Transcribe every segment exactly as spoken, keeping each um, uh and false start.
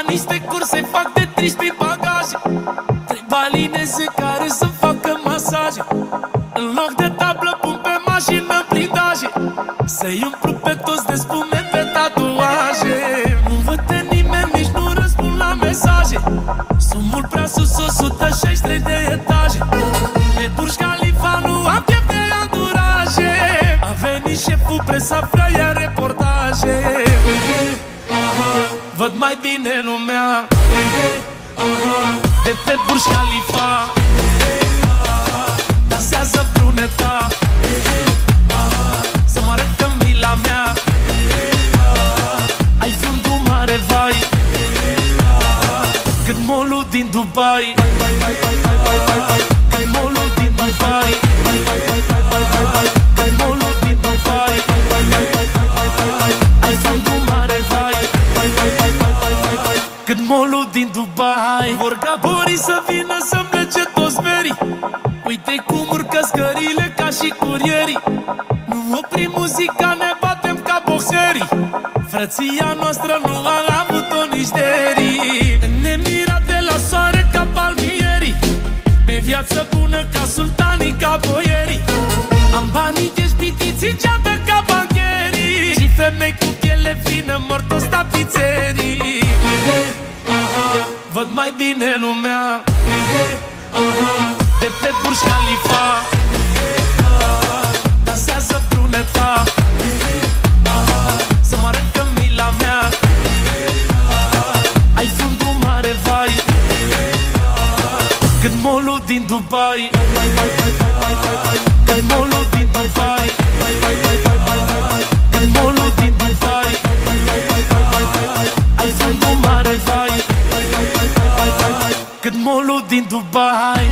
niște curse, fac de trici prin bagaje. Trei balineze care să facă masaje. În loc de tablă pun pe mașină blindaje. Să-i umplu pe toți de spume pe tatuaje. Nu văd de nimeni, nici nu răspund la mesaje. Sunt mult prea sus, o sută șaizeci și trei de etaje. Pe Burj Khalifa nu am chef de anduraje. A venit șeful, presa vrea ia reportaje. Văd mai bine lumea de pe Burj Khalifa. Dansează bruneta, să mă arăt că mila mea. Ai fundul mare, vai, cât molul din Dubai. Cât molul din Dubai. Cât molul din Dubai. Ai fundul mare, vai, cât molul din Dubai. Vor ca borii să vină să plece toți merii. Uite cum urcă scările ca și curierii. Nu oprim muzica, ne batem ca boxerii. Frăția noastră nu a avut-o nici derii. Ne mira de la soare ca palmierii. Pe viață bună ca sultanii, ca boierii. Am banii de șpitiți în geată ca bancherii. Și femei cu piele fină mor toți tapițerii. Văd mai bine lumea de pe Burj Khalifa. Dansează bruneta, să mă arăt că mila mea. Ai fundul mare, vai, cât molul din Dubai. Cât molul din Dubai. Cât molul din Dubai. Ai fundul mare, vai, cât molul din Dubai.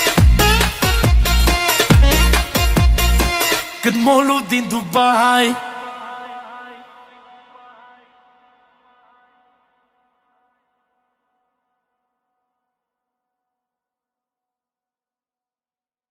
Cât molul din Dubai.